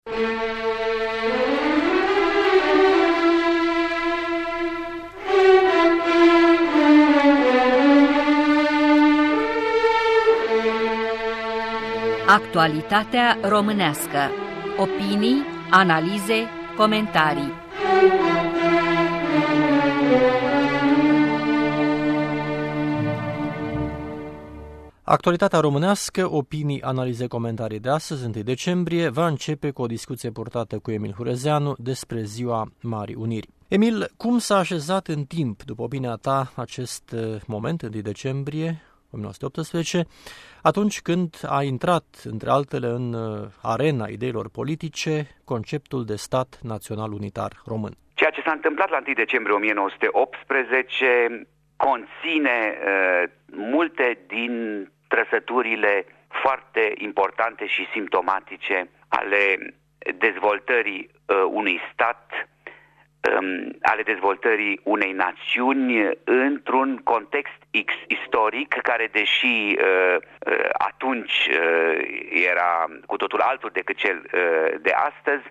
Actualitatea românească. Opinii, analize, comentarii. Actualitatea românească, opinii, analize, comentarii de astăzi, 1 decembrie, va începe cu o discuție purtată cu Emil Hurezeanu despre Ziua Marii Uniri. Emil, cum s-a așezat în timp, după opinia ta, acest moment, 1 decembrie 1918, atunci când a intrat, între altele, în arena ideilor politice, conceptul de stat național unitar român? Ceea ce s-a întâmplat la 1 decembrie 1918 conține multe din trăsăturile foarte importante și simptomatice ale dezvoltării unui stat, ale dezvoltării unei națiuni într-un context istoric care, deși atunci era cu totul altul decât cel de astăzi,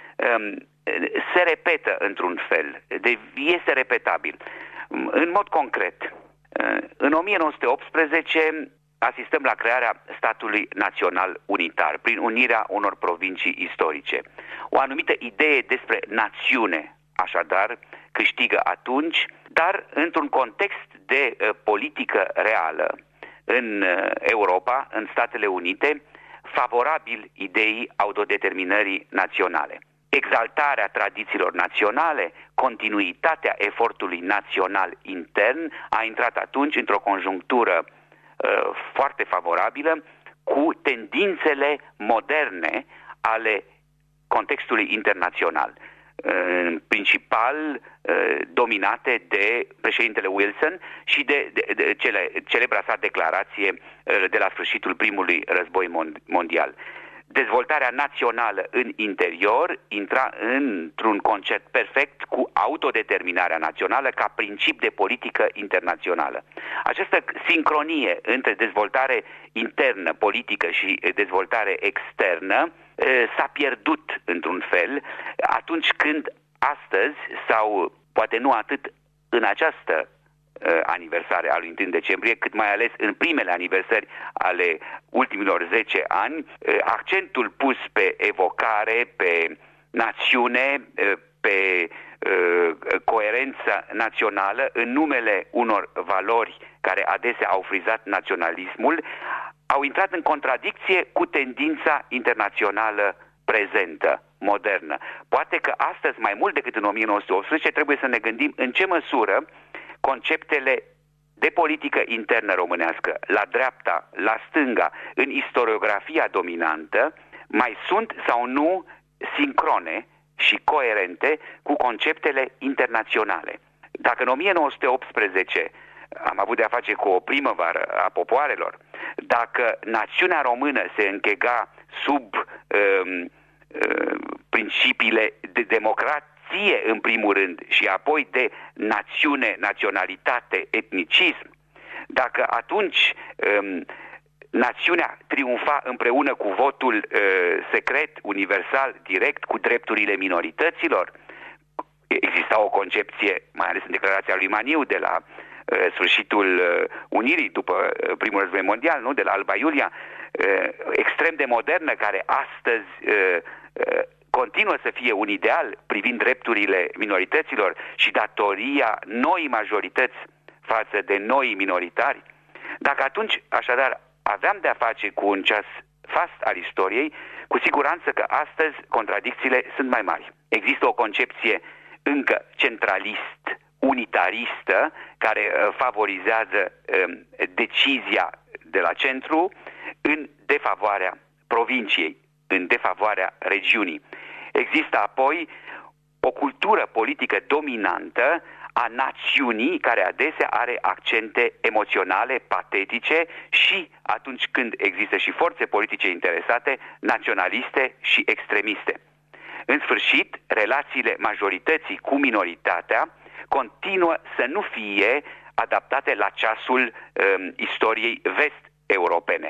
se repetă într-un fel, este repetabil. În mod concret, în 1918 asistăm la crearea statului național unitar, prin unirea unor provincii istorice. O anumită idee despre națiune, așadar, câștigă atunci, dar într-un context de politică reală în Europa, în Statele Unite, favorabil ideii autodeterminării naționale. Exaltarea tradițiilor naționale, continuitatea efortului național intern a intrat atunci într-o conjunctură foarte favorabilă cu tendințele moderne ale contextului internațional, în principal dominate de președintele Wilson și de celebra sa declarație de la sfârșitul primului război mondial. Dezvoltarea națională în interior intra într-un concert perfect cu autodeterminarea națională ca principiu de politică internațională. Această sincronie între dezvoltare internă politică și dezvoltare externă s-a pierdut într-un fel atunci când astăzi, sau poate nu atât în această aniversare a lui 1 decembrie, cât mai ales în primele aniversări ale ultimilor 10 ani, accentul pus pe evocare, pe națiune, pe coerență națională în numele unor valori care adesea au frizat naționalismul, au intrat în contradicție cu tendința internațională prezentă, modernă. Poate că astăzi, mai mult decât în 1918, trebuie să ne gândim în ce măsură conceptele de politică internă românească, la dreapta, la stânga, în istoriografia dominantă, mai sunt sau nu sincrone și coerente cu conceptele internaționale. Dacă în 1918 am avut de-a face cu o primăvară a popoarelor, dacă națiunea română se închega sub principiile de democrație, în primul rând, și apoi de națiune, naționalitate, etnicism, dacă atunci națiunea triumfa împreună cu votul secret, universal, direct, cu drepturile minorităților, exista o concepție, mai ales în declarația lui Maniu de la sfârșitul Unirii, după primul război mondial, nu? De la Alba Iulia, extrem de modernă, care astăzi continuă să fie un ideal privind drepturile minorităților și datoria noii majorități față de noi minoritari. Dacă atunci, așadar, aveam de-a face cu un ceas fast al istoriei, cu siguranță că astăzi contradicțiile sunt mai mari. Există o concepție încă centralist, unitaristă, care favorizează decizia de la centru în defavoarea provinciei, în defavoarea regiunii. Există apoi o cultură politică dominantă a națiunii, care adesea are accente emoționale, patetice și, atunci când există și forțe politice interesate, naționaliste și extremiste. În sfârșit, relațiile majorității cu minoritatea continuă să nu fie adaptate la ceasul istoriei vest-europene.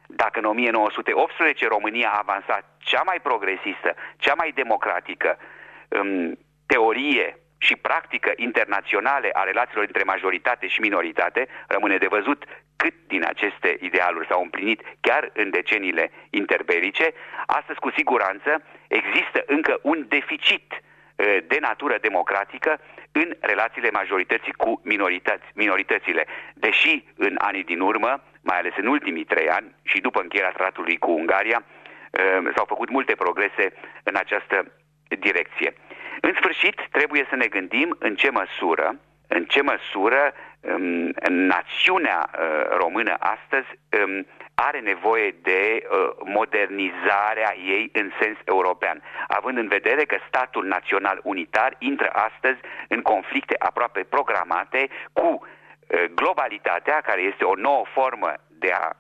Dacă în 1918 România a avansat cea mai progresistă, cea mai democratică teorie și practică internaționale a relațiilor între majoritate și minoritate, rămâne de văzut cât din aceste idealuri s-au împlinit chiar în deceniile interbelice. Astăzi, cu siguranță, există încă un deficit de natură democratică în relațiile majorității cu minoritățile. Deși în anii din urmă, mai ales în ultimii 3 ani și după încheierea tratatului cu Ungaria, s-au făcut multe progrese în această direcție. În sfârșit, trebuie să ne gândim în ce măsură națiunea română astăzi are nevoie de modernizarea ei în sens european, având în vedere că statul național unitar intră astăzi în conflicte aproape programate cu globalitatea, care este o nouă formă de a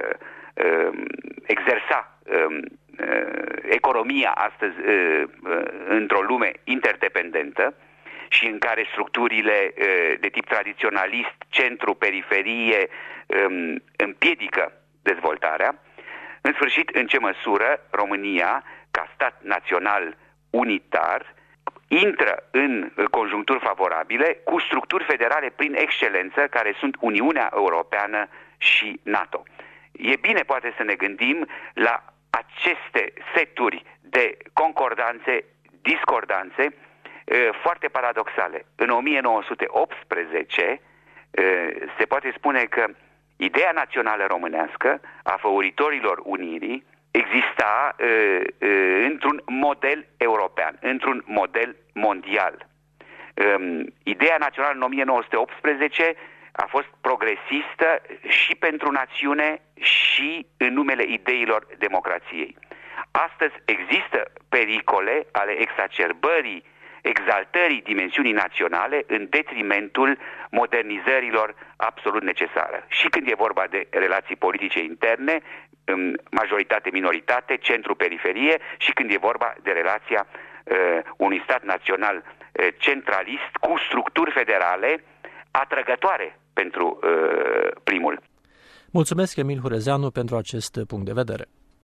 exersa economia astăzi într-o lume interdependentă și în care structurile de tip tradiționalist, centru-periferie împiedică dezvoltarea. În sfârșit, în ce măsură România, ca stat național unitar, intră în conjuncturi favorabile cu structuri federale prin excelență, care sunt Uniunea Europeană și NATO. E bine, poate, să ne gândim la aceste seturi de concordanțe, discordanțe, foarte paradoxale. În 1918 se poate spune că ideea națională românească a făuritorilor unirii exista într-un model european, într-un model mondial. Ideea națională în 1918 a fost progresistă și pentru națiune și în numele ideilor democrației. Astăzi există pericole ale exacerbării, exaltării dimensiunii naționale în detrimentul modernizărilor absolut necesare. Și când e vorba de relații politice interne, majoritate-minoritate, centru-periferie, și când e vorba de relația unui stat național centralist cu structuri federale atrăgătoare pentru primul. Mulțumesc, Emil Hurezeanu, pentru acest punct de vedere.